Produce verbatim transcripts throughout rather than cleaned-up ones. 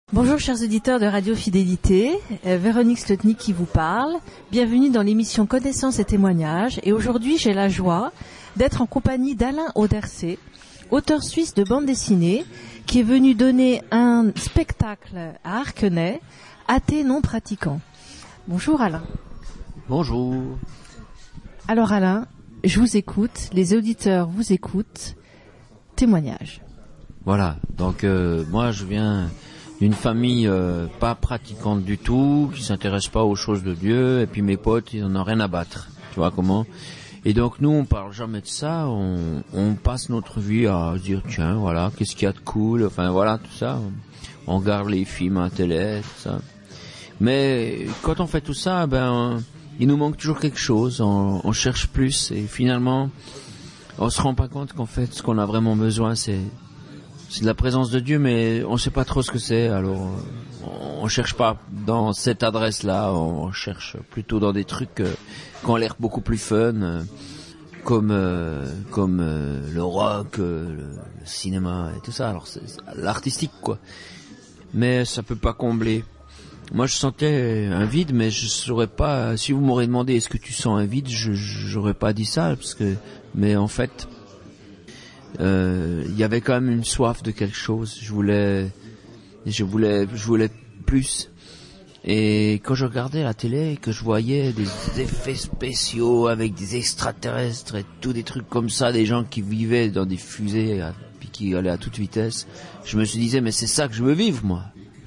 Bonjour chers auditeurs de Radio Fidélité, euh, Véronique Slotnick qui vous parle. Bienvenue dans l'émission Connaissances et témoignages. Et aujourd'hui, j'ai la joie d'être en compagnie d'Alain Audercet, auteur suisse de bande dessinée, qui est venu donner un spectacle à Arquenay, athée non pratiquant. Bonjour Alain. Bonjour. Alors Alain, je vous écoute, les auditeurs vous écoutent. Témoignage. Voilà, donc euh, moi je viens d'une famille euh, pas pratiquante du tout, qui s'intéresse pas aux choses de Dieu, et puis mes potes, ils en ont rien à battre, tu vois comment. Et donc nous, on parle jamais de ça, on, on passe notre vie à se dire, tiens, voilà, qu'est-ce qu'il y a de cool, enfin voilà, tout ça. On regarde les films à la télé, tout ça. Mais quand on fait tout ça, ben, il nous manque toujours quelque chose, on, on cherche plus, et finalement, on se rend pas compte qu'en fait, ce qu'on a vraiment besoin, c'est C'est de la présence de Dieu, mais on sait pas trop ce que c'est, alors on cherche pas dans cette adresse-là, on cherche plutôt dans des trucs euh, qui ont l'air beaucoup plus fun, euh, comme euh, comme euh, le rock, euh, le, le cinéma et tout ça, alors c'est, c'est l'artistique quoi. Mais ça peut pas combler. Moi je sentais un vide, mais je saurais pas, si vous m'aurez demandé est-ce que tu sens un vide, je j'aurais pas dit ça, parce que, mais en fait, il euh, y avait quand même une soif de quelque chose. Je voulais, je voulais, je voulais plus. Et quand je regardais la télé, que je voyais des effets spéciaux avec des extraterrestres et tout des trucs comme ça, des gens qui vivaient dans des fusées à, puis qui allaient à toute vitesse, je me suis dit mais c'est ça que je veux vivre moi.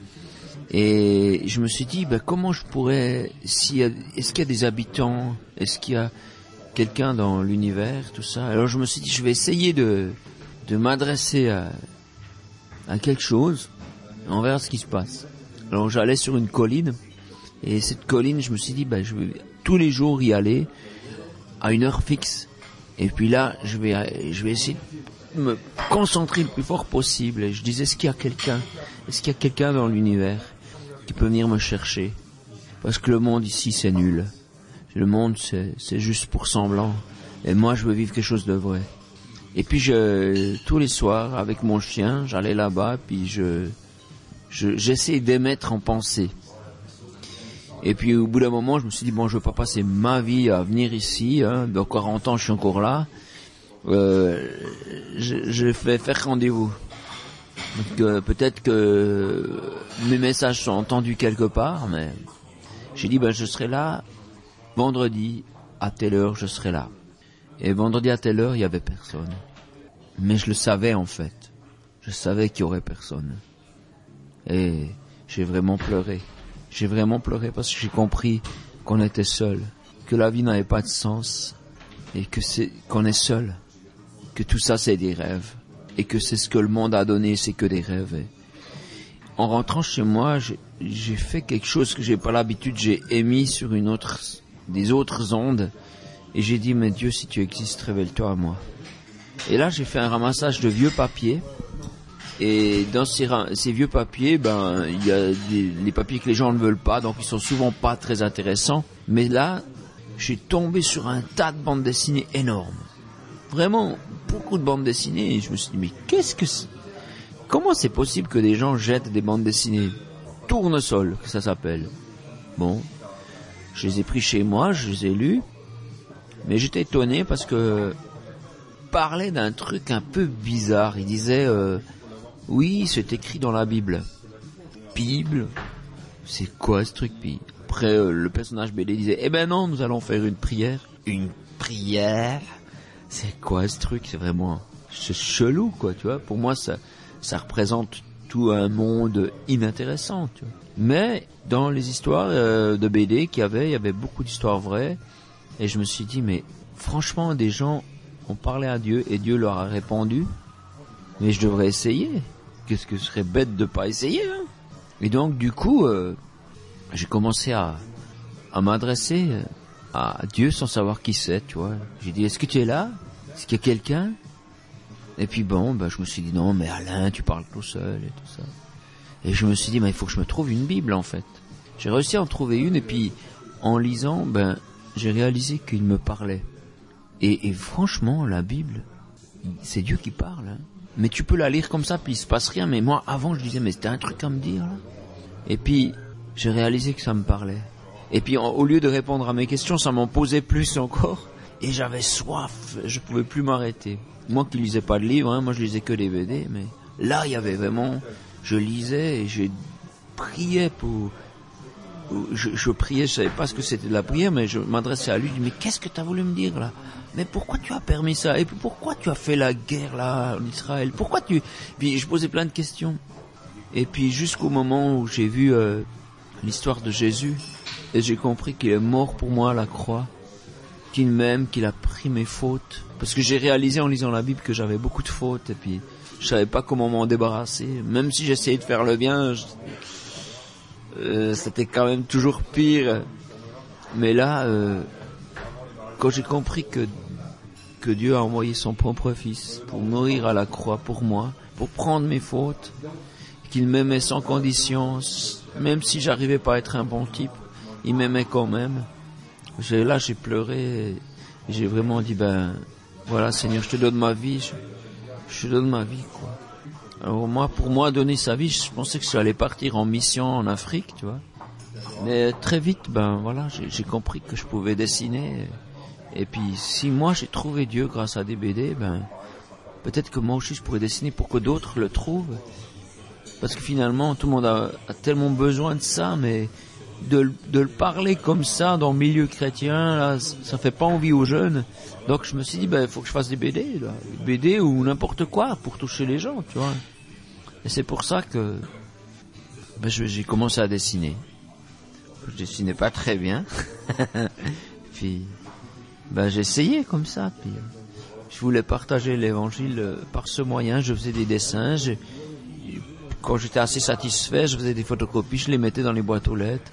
Et je me suis dit ben comment je pourrais, si est-ce qu'il y a des habitants, est-ce qu'il y a quelqu'un dans l'univers, tout ça. Alors je me suis dit, je vais essayer de de m'adresser à à quelque chose, on verra ce qui se passe. Alors j'allais sur une colline, et cette colline, je me suis dit, ben je vais tous les jours y aller à une heure fixe. Et puis là, je vais je vais essayer de me concentrer le plus fort possible. Et je disais, est-ce qu'il y a quelqu'un, est-ce qu'il y a quelqu'un dans l'univers qui peut venir me chercher? Parce que le monde ici, c'est nul. Le monde, c'est, c'est juste pour semblant. Et moi, je veux vivre quelque chose de vrai. Et puis, je, tous les soirs, avec mon chien, j'allais là-bas, puis je, je, j'essayais d'émettre en pensée. Et puis, au bout d'un moment, je me suis dit, bon, je veux pas passer ma vie à venir ici, hein. Dans quarante ans, je suis encore là. Euh, je, je vais faire rendez-vous. Donc, euh, peut-être que mes messages sont entendus quelque part, mais j'ai dit, ben, je serai là. Vendredi, à telle heure, je serai là. Et vendredi à telle heure, il y avait personne. Mais je le savais, en fait. Je savais qu'il y aurait personne. Et j'ai vraiment pleuré. J'ai vraiment pleuré parce que j'ai compris qu'on était seul. Que la vie n'avait pas de sens. Et que c'est, qu'on est seul. Que tout ça, c'est des rêves. Et que c'est ce que le monde a donné, c'est que des rêves. Et en rentrant chez moi, j'ai, j'ai fait quelque chose que j'ai pas l'habitude. J'ai émis sur une autre... des autres ondes, et j'ai dit mais Dieu, si tu existes, révèle-toi à moi. Et là j'ai fait un ramassage de vieux papiers, et dans ces, ces vieux papiers, ben il y a des, les papiers que les gens ne veulent pas, donc ils sont souvent pas très intéressants, mais là j'ai tombé sur un tas de bandes dessinées énormes, vraiment beaucoup de bandes dessinées, et je me suis dit mais qu'est-ce que c'est, comment c'est possible que des gens jettent des bandes dessinées? Tournesol, que ça s'appelle. Bon, je les ai pris chez moi, je les ai lus, mais j'étais étonné parce que parlait d'un truc un peu bizarre. Il disait, euh, oui, c'est écrit dans la Bible. Bible, c'est quoi ce truc? Puis après, euh, le personnage B D disait, eh ben non, nous allons faire une prière. Une prière? C'est quoi ce truc? C'est vraiment, c'est chelou, quoi, tu vois. Pour moi, ça, ça représente tout un monde inintéressant, tu vois. Mais dans les histoires euh, de B D qu'il y avait, il y avait beaucoup d'histoires vraies. Et je me suis dit, mais franchement, des gens ont parlé à Dieu et Dieu leur a répondu. Mais je devrais essayer. Qu'est-ce que ce serait bête de pas essayer, hein? Et donc, du coup, euh, j'ai commencé à, à m'adresser à Dieu sans savoir qui c'est, tu vois. J'ai dit, est-ce que tu es là? Est-ce qu'il y a quelqu'un? Et puis bon, bah, je me suis dit, non, mais Alain, tu parles tout seul et tout ça. Et je me suis dit, bah, il faut que je me trouve une Bible, en fait. J'ai réussi à en trouver une, et puis, en lisant, ben, j'ai réalisé qu'il me parlait. Et, et franchement, la Bible, c'est Dieu qui parle, hein. mais tu peux la lire comme ça, puis il se passe rien. Mais moi, avant, je disais, mais c'était un truc à me dire, là. Et puis, j'ai réalisé que ça me parlait. Et puis, en, au lieu de répondre à mes questions, ça m'en posait plus encore. Et j'avais soif, je pouvais plus m'arrêter. Moi qui lisais pas de livres, hein, moi je lisais que des B D, mais là, il y avait vraiment... Je lisais et je priais pour... Je, je priais, je savais pas ce que c'était de la prière, mais je m'adressais à lui, je dis, mais qu'est-ce que tu as voulu me dire, là? Mais pourquoi tu as permis ça? Et puis pourquoi tu as fait la guerre, là, en Israël? Pourquoi tu... Puis je posais plein de questions. Et puis jusqu'au moment où j'ai vu euh, l'histoire de Jésus, et j'ai compris qu'il est mort pour moi à la croix, qu'il m'aime, qu'il a pris mes fautes. Parce que j'ai réalisé en lisant la Bible que j'avais beaucoup de fautes, et puis je savais pas comment m'en débarrasser. Même si j'essayais de faire le bien, je... euh, c'était quand même toujours pire. Mais là, euh, quand j'ai compris que, que Dieu a envoyé son propre Fils pour mourir à la croix pour moi, pour prendre mes fautes, qu'il m'aimait sans condition, même si j'arrivais pas à être un bon type, il m'aimait quand même. J'ai, là, j'ai pleuré, et j'ai vraiment dit, ben, voilà, Seigneur, je te donne ma vie, je, je te donne ma vie, quoi. Alors moi, pour moi, donner sa vie, je pensais que j'allais partir en mission en Afrique, tu vois. Mais très vite, ben, voilà, j'ai, j'ai compris que je pouvais dessiner. Et, et puis, si moi, j'ai trouvé Dieu grâce à des B D, ben, peut-être que moi aussi, je pourrais dessiner pour que d'autres le trouvent. Parce que finalement, tout le monde a, a tellement besoin de ça, mais de, de le parler comme ça dans le milieu chrétien, là, ça fait pas envie aux jeunes. Donc je me suis dit, ben, il faut que je fasse des B D, là. Des B D ou n'importe quoi pour toucher les gens, tu vois. Et c'est pour ça que ben, je, j'ai commencé à dessiner. Je dessinais pas très bien. Puis ben, j'ai essayé comme ça. Puis je voulais partager l'évangile par ce moyen. Je faisais des dessins. Je, quand j'étais assez satisfait, je faisais des photocopies, je les mettais dans les boîtes aux lettres.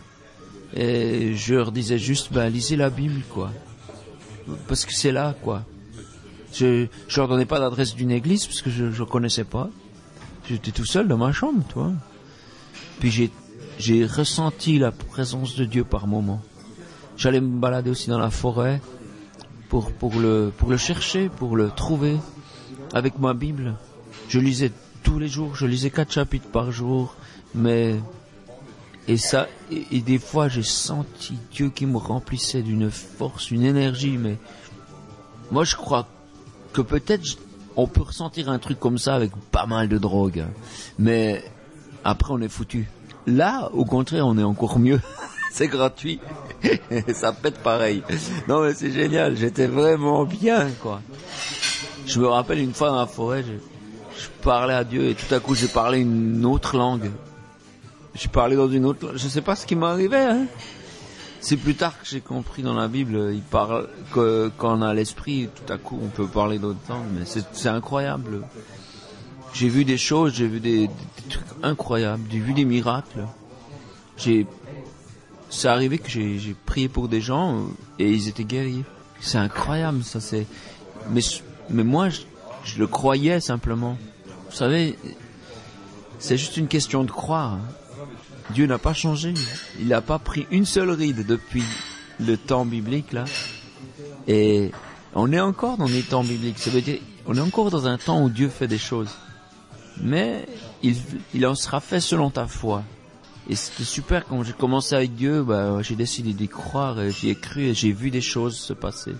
Et je leur disais juste, ben, lisez la Bible, quoi. Parce que c'est là, quoi. Je, je leur donnais pas l'adresse d'une église, parce que je, je connaissais pas. J'étais tout seul dans ma chambre, tu vois. Puis j'ai, j'ai ressenti la présence de Dieu par moments. J'allais me balader aussi dans la forêt, pour, pour le, pour le chercher, pour le trouver. Avec ma Bible. Je lisais tous les jours, je lisais quatre chapitres par jour, mais, et ça, et, et des fois j'ai senti Dieu qui me remplissait d'une force, une énergie, mais, moi je crois que peut-être on peut ressentir un truc comme ça avec pas mal de drogue, mais après on est foutu. Là, au contraire, on est encore mieux. C'est gratuit. Ça pète pareil. Non mais c'est génial, j'étais vraiment bien, quoi. Je me rappelle une fois dans la forêt, je, je parlais à Dieu et tout à coup j'ai parlé une autre langue. J'ai parlé dans une autre langue. Je sais pas ce qui m'arrivait, hein. C'est plus tard que j'ai compris dans la Bible, il parle que quand on a l'esprit, tout à coup on peut parler d'autres langues, mais c'est, c'est incroyable. J'ai vu des choses, j'ai vu des, des trucs incroyables, j'ai vu des miracles. J'ai, c'est arrivé que j'ai, j'ai prié pour des gens et ils étaient guéris. C'est incroyable, ça c'est. Mais mais moi je, je le croyais simplement. Vous savez, c'est juste une question de croire. Dieu n'a pas changé. Il n'a pas pris une seule ride depuis le temps biblique, là. Et on est encore dans les temps bibliques. Ça veut dire, on est encore dans un temps où Dieu fait des choses. Mais il, il en sera fait selon ta foi. Et c'était super, quand j'ai commencé avec Dieu, bah, j'ai décidé d'y croire, et j'y ai cru, et j'ai vu des choses se passer.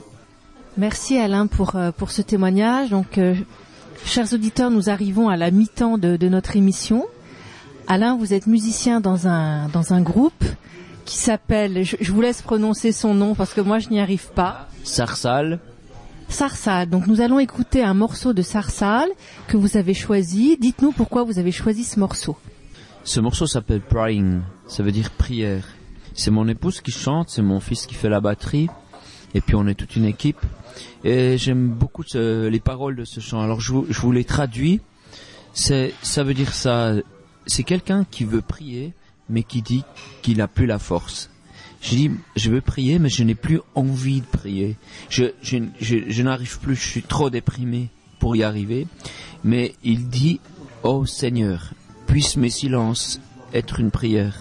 Merci Alain pour, pour ce témoignage. Donc, euh, chers auditeurs, nous arrivons à la mi-temps de, de notre émission. Alain, vous êtes musicien dans un dans un groupe qui s'appelle, je, je vous laisse prononcer son nom parce que moi je n'y arrive pas. Sarsal. Sarsal. Donc nous allons écouter un morceau de Sarsal que vous avez choisi. Dites-nous pourquoi vous avez choisi ce morceau. Ce morceau s'appelle Praying, ça veut dire prière. C'est mon épouse qui chante, c'est mon fils qui fait la batterie, et puis on est toute une équipe. Et j'aime beaucoup ce, les paroles de ce chant. Alors je vous, je vous les traduis. C'est, ça veut dire ça. C'est quelqu'un qui veut prier, mais qui dit qu'il n'a plus la force. Je dis, je veux prier, mais je n'ai plus envie de prier. Je, je, je, je n'arrive plus, je suis trop déprimé pour y arriver. Mais il dit, oh Seigneur, puisse mes silences être une prière.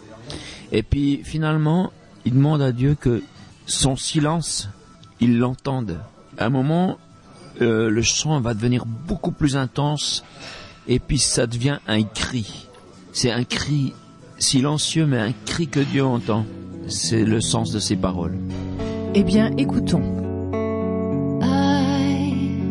Et puis finalement, il demande à Dieu que son silence, il l'entende. À un moment, euh, le chant va devenir beaucoup plus intense et puis ça devient un cri. C'est un cri silencieux mais un cri que Dieu entend. C'est le sens de ces paroles. Eh bien, écoutons. I,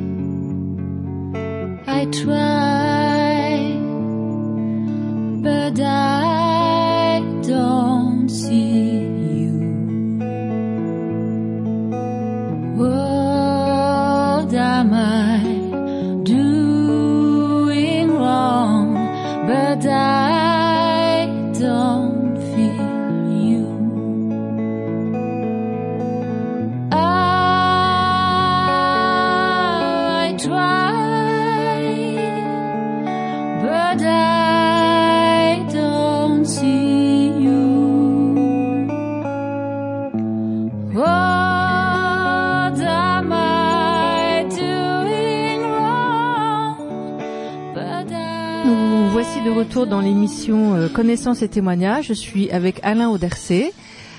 I try, but I don't see you. What am I doing wrong? But I don't feel you. I try, but I don't see you. What am I doing wrong? But I... Nous voici de retour dans l'émission euh, Connaissance et témoignages. Je suis avec Alain Audercet.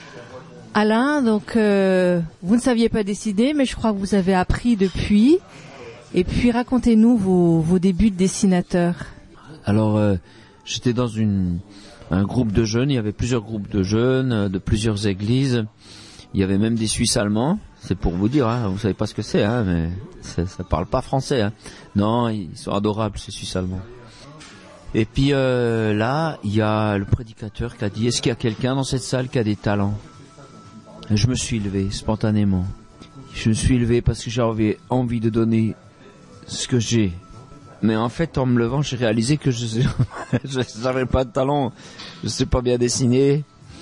Alain, donc euh, vous ne saviez pas dessiner, mais je crois que vous avez appris depuis. Et puis racontez-nous vos, vos débuts de dessinateur. Alors, euh, j'étais dans une, un groupe de jeunes, il y avait plusieurs groupes de jeunes, euh, de plusieurs églises. Il y avait même des Suisses allemands, c'est pour vous dire, hein, vous savez pas ce que c'est, hein, mais ça, ça parle pas français. Hein. Non, ils sont adorables ces Suisses allemands. Et puis euh, là, il y a le prédicateur qui a dit, est-ce qu'il y a quelqu'un dans cette salle qui a des talents ? Et je me suis levé spontanément. Je me suis levé parce que j'avais envie de donner ce que j'ai. Mais en fait, en me levant, j'ai réalisé que je n'avais pas de talent. Je sais pas bien dessiner.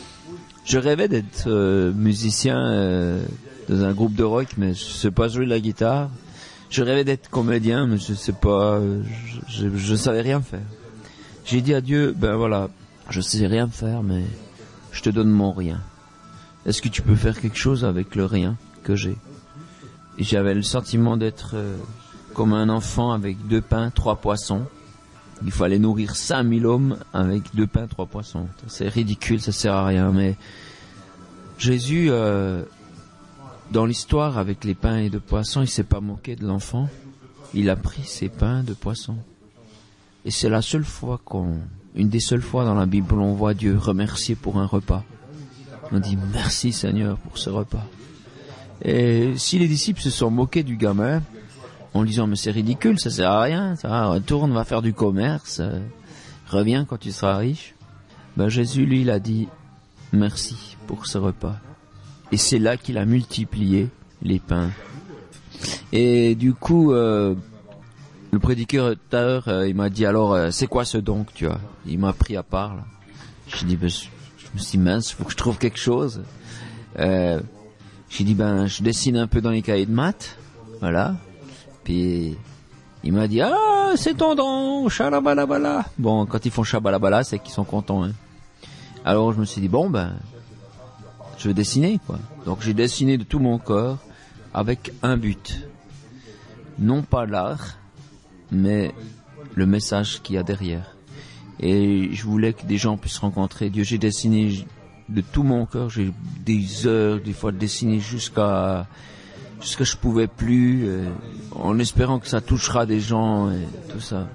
Je rêvais d'être euh, musicien euh, dans un groupe de rock, mais je sais pas jouer de la guitare. Je rêvais d'être comédien, mais je sais pas, je, je, je savais rien faire. J'ai dit à Dieu, ben voilà, je sais rien faire, mais je te donne mon rien. Est-ce que tu peux faire quelque chose avec le rien que j'ai ? Et j'avais le sentiment d'être euh, comme un enfant avec deux pains, trois poissons. Il fallait nourrir cinq mille hommes avec deux pains, trois poissons. C'est ridicule, ça sert à rien. Mais Jésus, euh, dans l'histoire avec les pains et deux poissons, il s'est pas moqué de l'enfant. Il a pris ses pains, deux poissons. Et c'est la seule fois qu'on, une des seules fois dans la Bible où on voit Dieu remercier pour un repas. On dit merci Seigneur pour ce repas. Et si les disciples se sont moqués du gamin en disant mais c'est ridicule, ça sert à rien, ça retourne, va faire du commerce, euh, reviens quand tu seras riche. Ben Jésus lui il a dit merci pour ce repas. Et c'est là qu'il a multiplié les pains. Et du coup euh, le prédicateur euh, il m'a dit alors euh, c'est quoi ce don que tu as ? Il m'a pris à part là. J'ai dit ben je, je me suis dit mince, faut que je trouve quelque chose. Euh, j'ai dit ben je dessine un peu dans les cahiers de maths, voilà. Puis il m'a dit ah c'est ton don, chalabalabala. Bon quand ils font chabalabala c'est qu'ils sont contents. Hein. Alors je me suis dit bon ben je vais dessiner quoi. Donc j'ai dessiné de tout mon corps avec un but, non pas l'art, mais le message qu'il y a derrière. Et je voulais que des gens puissent rencontrer Dieu. J'ai dessiné de tout mon corps, j'ai des heures, des fois dessiné jusqu'à jusqu'à je pouvais plus, euh, en espérant que ça touchera des gens et tout ça.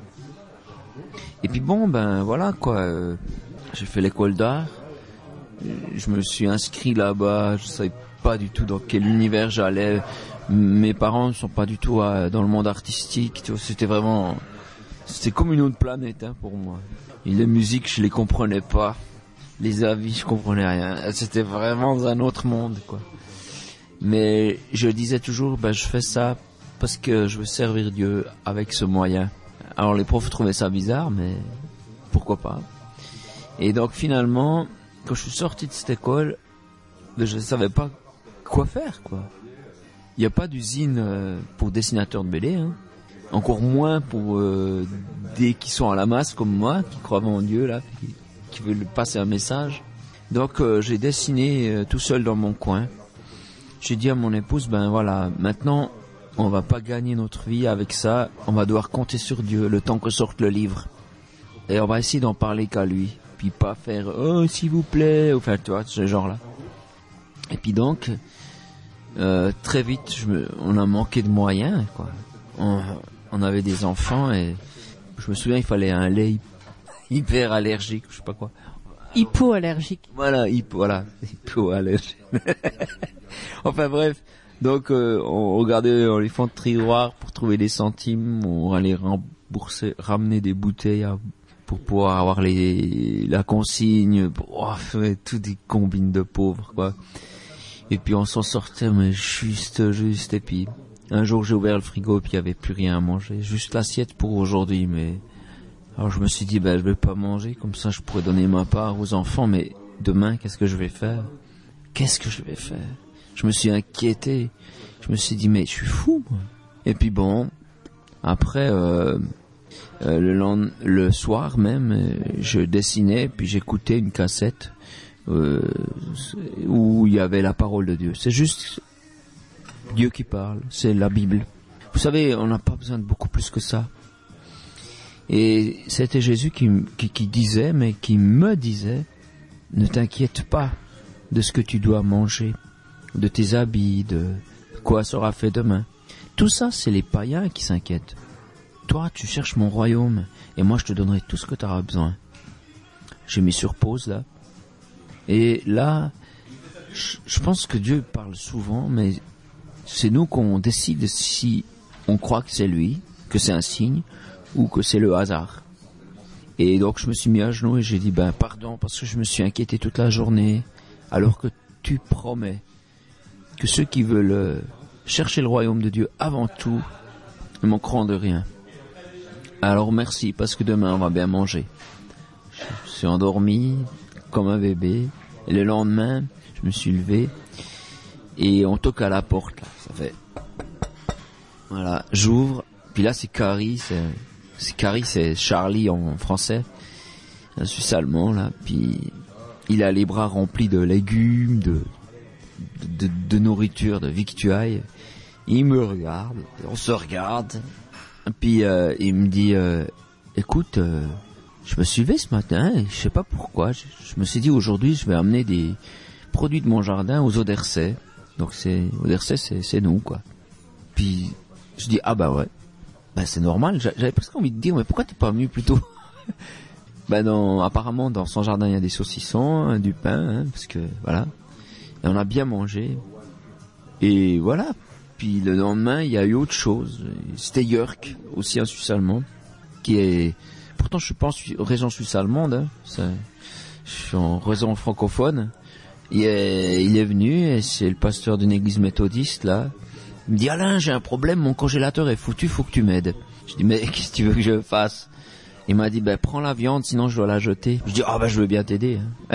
Et puis bon, ben voilà quoi, euh, j'ai fait l'école d'art, je me suis inscrit là-bas, je savais pas du tout dans quel univers j'allais. Mes parents ne sont pas du tout euh, dans le monde artistique, tu vois, c'était vraiment, c'était comme une autre planète hein, pour moi. Et les musiques, je les comprenais pas, les avis, je comprenais rien. C'était vraiment dans un autre monde, quoi. Mais je disais toujours, ben je fais ça parce que je veux servir Dieu avec ce moyen. Alors les profs trouvaient ça bizarre, mais pourquoi pas. Et donc finalement, quand je suis sorti de cette école, ben, je ne savais pas quoi faire, quoi. Il n'y a pas d'usine euh, pour dessinateurs de B D, hein. Encore moins pour euh, des qui sont à la masse comme moi, qui croient en Dieu, là, qui, qui veulent passer un message. Donc euh, j'ai dessiné euh, tout seul dans mon coin. J'ai dit à mon épouse, ben voilà, maintenant on va pas gagner notre vie avec ça, on va devoir compter sur Dieu le temps que sorte le livre. Et on va essayer d'en parler qu'à lui, puis pas faire « Oh, s'il vous plaît », enfin tu vois, ce genre-là. Et puis donc, euh, très vite, je me, on a manqué de moyens, quoi. on, on avait des enfants et je me souviens, il fallait un lait hyper allergique, je sais pas quoi. Hypoallergique. Voilà, hypo, voilà, hypoallergique. Enfin bref, donc euh, on regardait les fonds de tiroir pour trouver des centimes, on allait rembourser, ramener des bouteilles à, pour pouvoir avoir les la consigne, pour, oh, ouais, tout des combines de pauvres quoi. Et puis on s'en sortait mais juste, juste. Et puis un jour j'ai ouvert le frigo et puis il y avait plus rien à manger, juste l'assiette pour aujourd'hui. Mais alors je me suis dit ben je vais pas manger, comme ça je pourrais donner ma part aux enfants. Mais demain qu'est-ce que je vais faire? Qu'est-ce que je vais faire? Je me suis inquiété. Je me suis dit mais je suis fou moi. Et puis bon, après euh, euh, le lend- le soir même, euh, je dessinais puis j'écoutais une cassette euh, où il y avait la parole de Dieu. C'est juste Dieu qui parle, c'est la Bible. Vous savez, on n'a pas besoin de beaucoup plus que ça. Et c'était Jésus qui, qui, qui disait, mais qui me disait, ne t'inquiète pas de ce que tu dois manger, de tes habits, de quoi sera fait demain. Tout ça, c'est les païens qui s'inquiètent. Toi, tu cherches mon royaume, et moi je te donnerai tout ce que tu auras besoin. J'ai mis sur pause là. Et là, je, je pense que Dieu parle souvent, mais c'est nous qu'on décide si on croit que c'est lui, que c'est un signe, ou que c'est le hasard. Et donc je me suis mis à genoux et j'ai dit, ben pardon, parce que je me suis inquiété toute la journée, alors que tu promets que ceux qui veulent chercher le royaume de Dieu avant tout ne manqueront de rien. Alors merci, parce que demain on va bien manger. Je suis endormi comme un bébé, et le lendemain, je me suis levé, et on toque à la porte, là. Ça fait... Voilà, j'ouvre, puis là c'est Carrie, c'est, c'est Carrie, c'est Charlie en français, un Suisse allemand, là, puis il a les bras remplis de légumes, de, de, de, de nourriture, de victuailles. Il me regarde, on se regarde, puis euh, il me dit, euh, écoute, euh, je me suis levé ce matin, et je sais pas pourquoi, je, je me suis dit aujourd'hui je vais amener des produits de mon jardin aux Odersais. Donc c'est Odersais, c'est, c'est nous quoi. Puis je dis ah bah ouais, bah c'est normal. J'avais presque envie de dire mais pourquoi t'es pas venu plus tôt? Bah dans, apparemment dans son jardin il y a des saucissons, hein, du pain, hein, parce que voilà. Et on a bien mangé. Et voilà. Puis le lendemain il y a eu autre chose. C'était Jörg, aussi un Suisse allemand, qui est pourtant je suis pas en région suisse allemande, hein, c'est, je suis en région francophone. Il est, il est venu et c'est le pasteur d'une église méthodiste là. Il me dit Alain, j'ai un problème, mon congélateur est foutu, faut que tu m'aides. Je dis mais qu'est-ce que tu veux que je fasse? Il m'a dit ben prends la viande sinon je dois la jeter. Je dis ah ben je veux bien t'aider. Hein.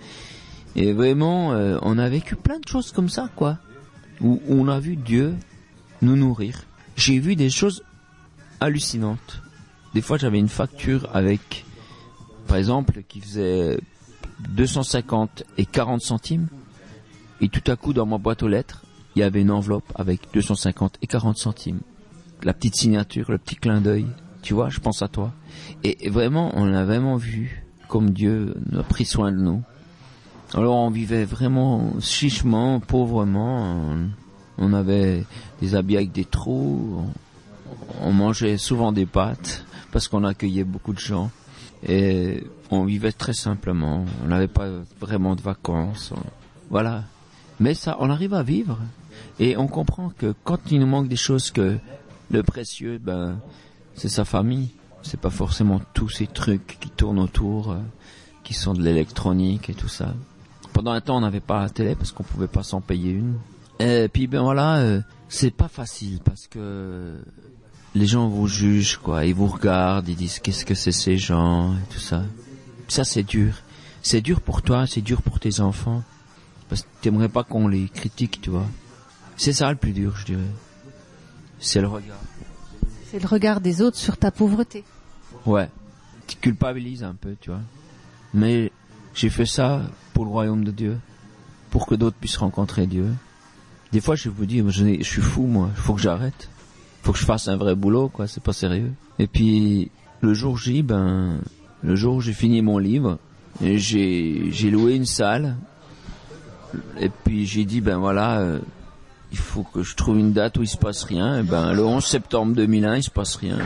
Et vraiment euh, on a vécu plein de choses comme ça quoi, où, où on a vu Dieu nous nourrir. J'ai vu des choses hallucinantes. Des fois j'avais une facture avec par exemple qui faisait deux cent cinquante et quarante centimes, et tout à coup dans ma boîte aux lettres il y avait une enveloppe avec deux cent cinquante et quarante centimes, la petite signature, le petit clin d'œil, tu vois, je pense à toi. Et, et vraiment on a vraiment vu comme Dieu a pris soin de nous. Alors on vivait vraiment chichement, pauvrement, on, on avait des habits avec des trous, on, on mangeait souvent des pâtes parce qu'on accueillait beaucoup de gens. Et on vivait très simplement, on n'avait pas vraiment de vacances, on... voilà. Mais ça, on arrive à vivre, et on comprend que quand il nous manque des choses, que le précieux, ben, c'est sa famille. C'est pas forcément tous ces trucs qui tournent autour, euh, qui sont de l'électronique et tout ça. Pendant un temps, on n'avait pas la télé parce qu'on pouvait pas s'en payer une. Et puis ben voilà, euh, c'est pas facile parce que les gens vous jugent, quoi. Ils vous regardent, ils disent qu'est-ce que c'est ces gens et tout ça. Ça, c'est dur. C'est dur pour toi, c'est dur pour tes enfants. Parce que t'aimerais pas qu'on les critique, tu vois. C'est ça le plus dur, je dirais. C'est le regard. C'est le regard des autres sur ta pauvreté. Ouais. Tu culpabilises un peu, tu vois. Mais j'ai fait ça pour le royaume de Dieu. Pour que d'autres puissent rencontrer Dieu. Des fois, je vous dis, je, je suis fou, moi. Il faut que j'arrête. Faut que je fasse un vrai boulot, quoi, c'est pas sérieux. Et puis, le jour J, ben, le jour où j'ai fini mon livre, j'ai, j'ai loué une salle, et puis j'ai dit, ben voilà, euh, il faut que je trouve une date où il se passe rien. Et ben, le onze septembre deux mille un, il se passe rien.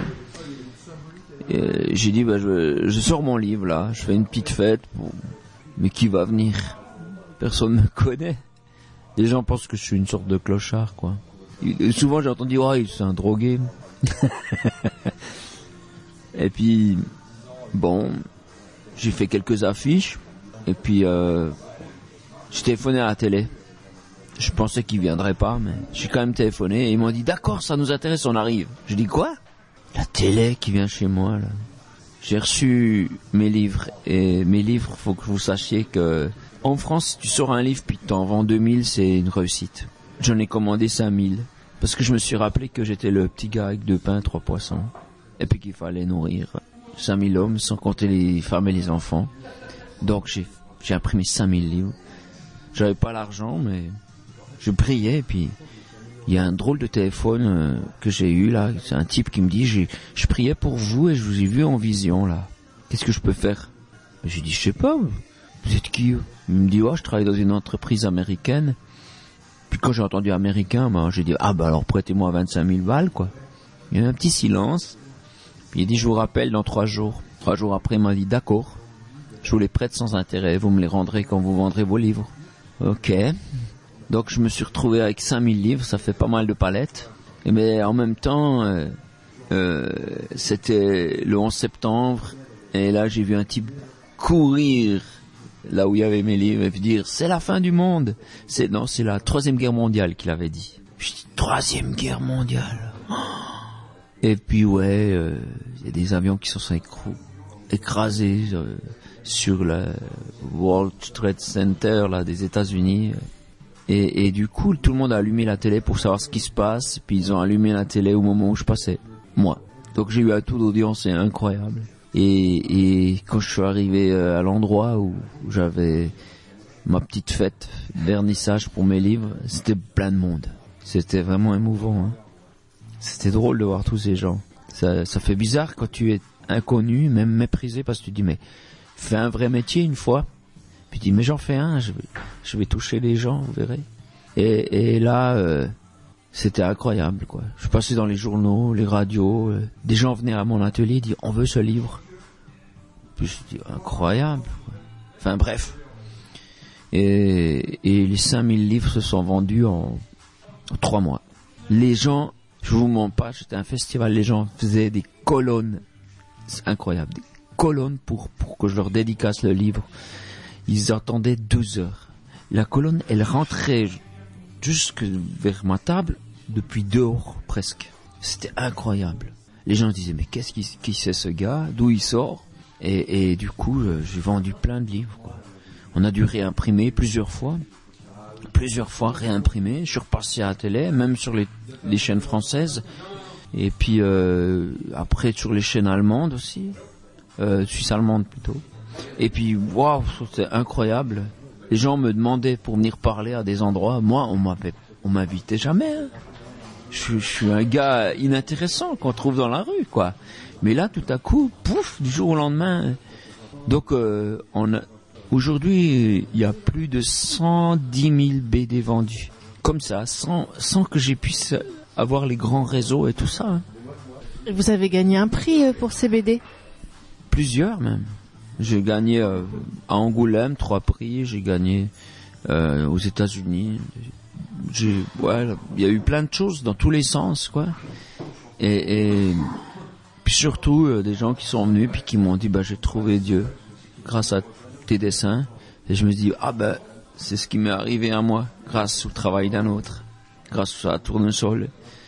Et j'ai dit, ben, je, je sors mon livre là, je fais une petite fête. Pour... Mais qui va venir? Personne ne me connaît. Les gens pensent que je suis une sorte de clochard, quoi. Et souvent j'ai entendu, oh, c'est un drogué. Et puis, bon, j'ai fait quelques affiches. Et puis, euh, j'ai téléphoné à la télé. Je pensais qu'ils viendraient pas, mais j'ai quand même téléphoné. Et ils m'ont dit, d'accord, ça nous intéresse, on arrive. J'ai dit, quoi? La télé qui vient chez moi, là. J'ai reçu mes livres. Et mes livres, faut que vous sachiez que... En France, si tu sors un livre puis que t'en vends deux mille, c'est une réussite. J'en ai commandé cinq mille. Parce que je me suis rappelé que j'étais le petit gars avec deux pains, trois poissons. Et puis qu'il fallait nourrir cinq mille hommes, sans compter les femmes et les enfants. Donc j'ai, j'ai imprimé cinq mille livres. J'avais pas l'argent, mais je priais. Et puis il y a un drôle de téléphone euh, que j'ai eu là. C'est un type qui me dit, j'ai, je priais pour vous et je vous ai vu en vision là. Qu'est-ce que je peux faire? J'ai dit, je sais pas. Vous êtes qui? Il me dit, oh, je travaille dans une entreprise américaine. Puis quand j'ai entendu américain, ben, j'ai dit, ah bah alors prêtez-moi vingt-cinq mille balles, quoi. Il y a eu un petit silence. Puis il dit, je vous rappelle dans trois jours. Trois jours après, il m'a dit, d'accord. Je vous les prête sans intérêt. Vous me les rendrez quand vous vendrez vos livres. Ok. Donc je me suis retrouvé avec cinq mille livres. Ça fait pas mal de palettes. Et mais en même temps, euh, euh, c'était le onze septembre. Et là, j'ai vu un type courir là où il y avait mes livres et puis dire, c'est la fin du monde. C'est, non, c'est la troisième guerre mondiale qu'il avait dit. Je dis, troisième guerre mondiale. Et puis ouais, il euh, y a des avions qui sont écrou- écrasés euh, sur le World Trade Center là des États-Unis. Et, et du coup, tout le monde a allumé la télé pour savoir ce qui se passe. Puis ils ont allumé la télé au moment où je passais, moi. Donc j'ai eu un taux d'audience, c'est incroyable. Et, et quand je suis arrivé à l'endroit où j'avais ma petite fête, vernissage pour mes livres, c'était plein de monde. C'était vraiment émouvant. Hein. C'était drôle de voir tous ces gens. Ça, ça fait bizarre quand tu es inconnu, même méprisé, parce que tu dis, mais fais un vrai métier une fois. Puis tu dis, mais j'en fais un, je vais, je vais toucher les gens, vous verrez. Et, et là... Euh, c'était incroyable, quoi. Je passais dans les journaux, les radios, euh, des gens venaient à mon atelier et disaient, on veut ce livre. Puis je dis, incroyable, quoi. Enfin bref. Et, et les cinq mille livres se sont vendus en, en trois mois. Les gens, je vous mens pas, c'était un festival, les gens faisaient des colonnes. C'est incroyable, des colonnes pour, pour que je leur dédicace le livre. Ils attendaient deux heures. La colonne, elle rentrait jusque vers ma table, depuis dehors, presque. C'était incroyable. Les gens disaient, mais qu'est-ce qui, qui c'est ce gars? D'où il sort? Et, et du coup, euh, j'ai vendu plein de livres, quoi. On a dû réimprimer plusieurs fois. Plusieurs fois réimprimé. Je suis repassé à la télé, même sur les, les chaînes françaises. Et puis, euh, après, sur les chaînes allemandes aussi. Euh, suisse-allemande plutôt. Et puis, waouh, c'était incroyable. Les gens me demandaient pour venir parler à des endroits. Moi, on m'avait, on m'invitait jamais. Hein. Je, je suis un gars inintéressant qu'on trouve dans la rue, quoi. Mais là, tout à coup, pouf, du jour au lendemain. Donc, euh, on a, aujourd'hui, il y a plus de cent dix mille B D vendus. Comme ça, sans, sans que je puisse avoir les grands réseaux et tout ça. Hein. Vous avez gagné un prix pour ces B D? Plusieurs, même. J'ai gagné euh, à Angoulême trois prix, j'ai gagné euh, aux États-Unis. J'ai, ouais, il y a eu plein de choses dans tous les sens, quoi. Et, et puis surtout euh, des gens qui sont venus puis qui m'ont dit, bah j'ai trouvé Dieu grâce à tes dessins. Et je me dis, ah ben c'est ce qui m'est arrivé à moi grâce au travail d'un autre, grâce à Tournesol.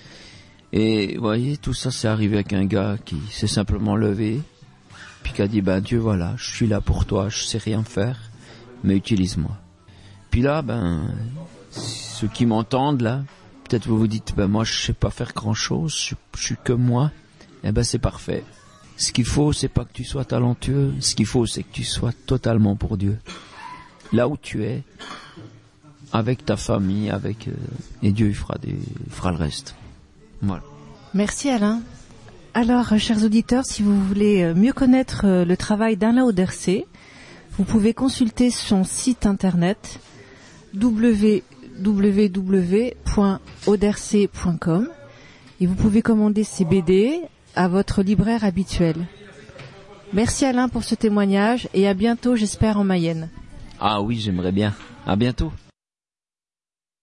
Et vous voyez, tout ça c'est arrivé avec un gars qui s'est simplement levé. Puis qui a dit, ben Dieu, voilà, je suis là pour toi, je sais rien faire, mais utilise-moi. Puis là, ben, ceux qui m'entendent là, peut-être vous vous dites, ben moi je sais pas faire grand-chose, je, je suis que moi. Eh ben c'est parfait. Ce qu'il faut, c'est pas que tu sois talentueux, ce qu'il faut, c'est que tu sois totalement pour Dieu. Là où tu es, avec ta famille, avec euh, et Dieu il fera des, il fera le reste. Voilà. Merci Alain. Alors, chers auditeurs, si vous voulez mieux connaître le travail d'Alain Auderset, vous pouvez consulter son site internet w w w w point odercé point com et vous pouvez commander ces B D à votre libraire habituel. Merci Alain pour ce témoignage et à bientôt, j'espère, en Mayenne. Ah oui, j'aimerais bien. À bientôt.